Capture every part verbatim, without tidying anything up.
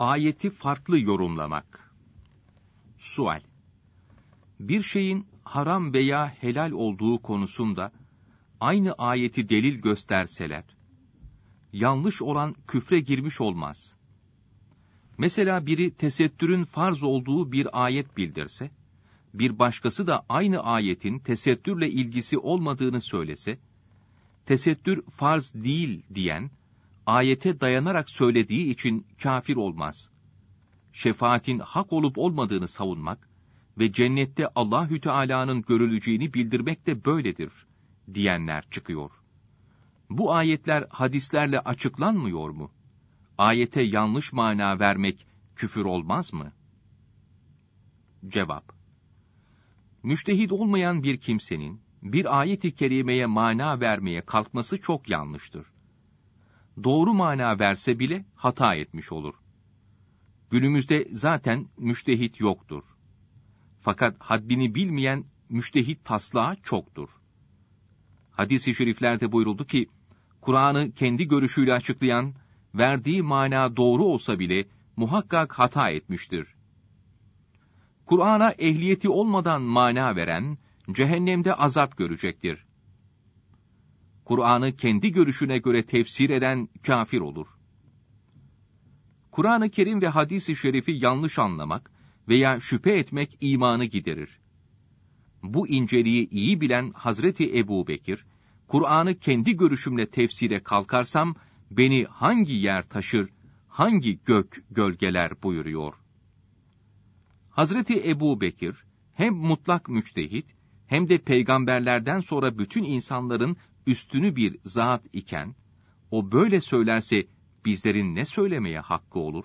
Ayeti farklı yorumlamak. Sual: Bir şeyin haram veya helal olduğu konusunda aynı ayeti delil gösterseler, yanlış olan küfre girmiş olmaz. Mesela biri tesettürün farz olduğu bir ayet bildirse, bir başkası da aynı ayetin tesettürle ilgisi olmadığını söylese, tesettür farz değil diyen, ayete dayanarak söylediği için kafir olmaz. Şefaatin hak olup olmadığını savunmak ve cennette Allahü Teala'nın görüleceğini bildirmek de böyledir diyenler çıkıyor. Bu ayetler hadislerle açıklanmıyor mu? Ayete yanlış mana vermek küfür olmaz mı? Cevap: Müştehid olmayan bir kimsenin bir ayet-i kerimeye mana vermeye kalkması çok yanlıştır. Doğru mana verse bile hata etmiş olur. Günümüzde zaten müştehit yoktur. Fakat haddini bilmeyen müştehit taslağı çoktur. Hadis-i şeriflerde buyuruldu ki, Kur'an'ı kendi görüşüyle açıklayan, verdiği mana doğru olsa bile muhakkak hata etmiştir. Kur'an'a ehliyeti olmadan mana veren, cehennemde azap görecektir. Kur'an'ı kendi görüşüne göre tefsir eden kafir olur. Kur'an-ı Kerim ve hadis-i şerifi yanlış anlamak veya şüphe etmek imanı giderir. Bu inceliği iyi bilen Hazreti Ebu Bekir, Kur'an'ı kendi görüşümle tefsire kalkarsam, beni hangi yer taşır, hangi gök gölgeler buyuruyor. Hazreti Ebu Bekir, hem mutlak müçtehit, hem de peygamberlerden sonra bütün insanların üstünü bir zat iken, o böyle söylerse, bizlerin ne söylemeye hakkı olur?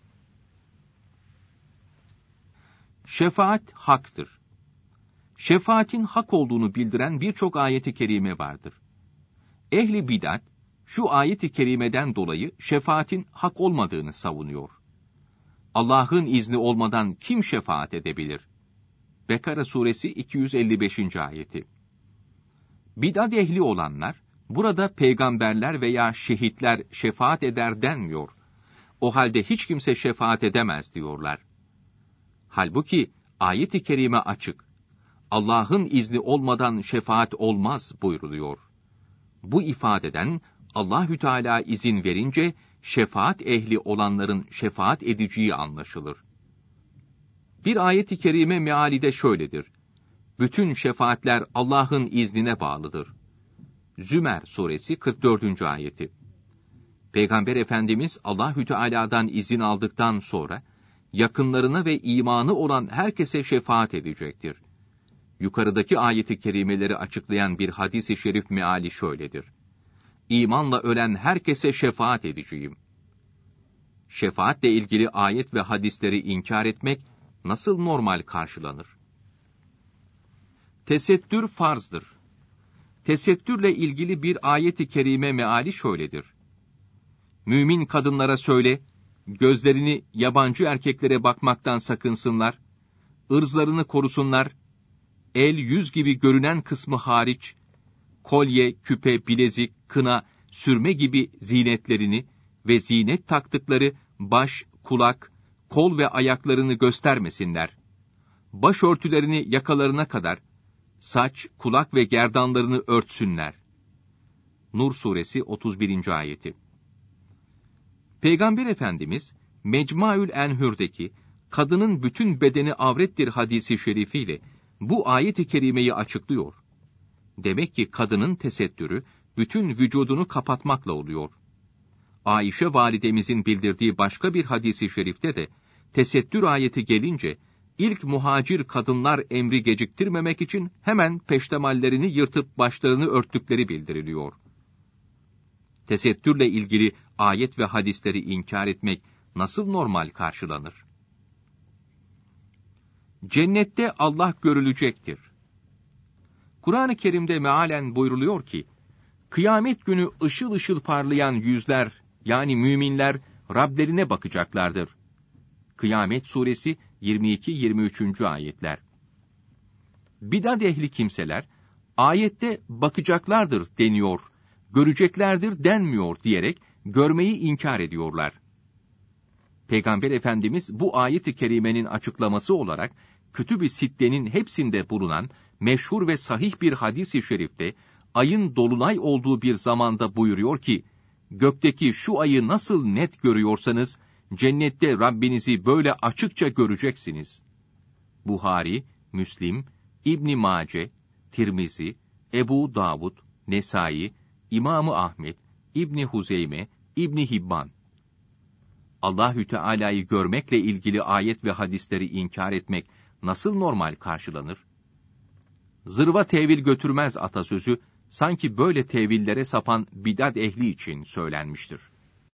Şefaat haktır. Şefaatin hak olduğunu bildiren birçok ayet-i kerime vardır. Ehli bid'at, şu ayet-i kerimeden dolayı şefaatin hak olmadığını savunuyor. Allah'ın izni olmadan kim şefaat edebilir? Bekara suresi iki yüz elli beşinci ayeti. Bid'at ehli olanlar, burada peygamberler veya şehitler şefaat eder denmiyor. O halde hiç kimse şefaat edemez diyorlar. Halbuki ayet-i kerime açık. Allah'ın izni olmadan şefaat olmaz buyruluyor. Bu ifadeden Allahü Teala izin verince şefaat ehli olanların şefaat edeceği anlaşılır. Bir ayet-i kerime meali de şöyledir: Bütün şefaatler Allah'ın iznine bağlıdır. Zümer suresi kırk dördüncü ayeti. Peygamber Efendimiz Allahü Teala'dan izin aldıktan sonra yakınlarına ve imanı olan herkese şefaat edecektir. Yukarıdaki ayet-i kerimeleri açıklayan bir hadis-i şerif meali şöyledir: İmanla ölen herkese şefaat edeceğim. Şefaatle ilgili ayet ve hadisleri inkar etmek nasıl normal karşılanır? Tesettür farzdır. Tesettürle ilgili bir ayet-i kerime meali şöyledir: Mümin kadınlara söyle, gözlerini yabancı erkeklere bakmaktan sakınsınlar, ırzlarını korusunlar, el yüz gibi görünen kısmı hariç, kolye, küpe, bilezik, kına, sürme gibi zinetlerini ve zinet taktıkları baş, kulak, kol ve ayaklarını göstermesinler. Başörtülerini yakalarına kadar, saç, kulak ve gerdanlarını örtsünler. Nur suresi otuz birinci ayeti. Peygamber Efendimiz, Mecmuaül Enhür'deki kadının bütün bedeni avrettir hadisi şerifiyle bu ayet-i kerimeyi açıklıyor. Demek ki kadının tesettürü bütün vücudunu kapatmakla oluyor. Ayşe validemizin bildirdiği başka bir hadisi şerifte de tesettür ayeti gelince ilk muhacir kadınlar emri geciktirmemek için hemen peştemallerini yırtıp başlarını örttükleri bildiriliyor. Tesettürle ilgili ayet ve hadisleri inkar etmek nasıl normal karşılanır? Cennette Allah görülecektir. Kur'an-ı Kerim'de mealen buyruluyor ki, kıyamet günü ışıl ışıl parlayan yüzler, yani müminler, Rablerine bakacaklardır. Kıyamet suresi yirmi iki yirmi üçüncü ayetler. Bid'at ehli kimseler, ayette bakacaklardır deniyor, göreceklerdir denmiyor diyerek görmeyi inkar ediyorlar. Peygamber Efendimiz bu ayet-i kerimenin açıklaması olarak Kütüb-i Sitte'nin hepsinde bulunan meşhur ve sahih bir hadis-i şerifte ayın dolunay olduğu bir zamanda buyuruyor ki, gökteki şu ayı nasıl net görüyorsanız, cennette Rabbinizi böyle açıkça göreceksiniz. Buhari, Müslim, İbn Mace, Tirmizi, Ebu Davud, Nesai, İmam-ı Ahmed, İbn Huzeyme, İbn Hibban. Allahü Teala'yı görmekle ilgili ayet ve hadisleri inkar etmek nasıl normal karşılanır? Zırva tevil götürmez atasözü, sanki böyle tevillere sapan bidat ehli için söylenmiştir.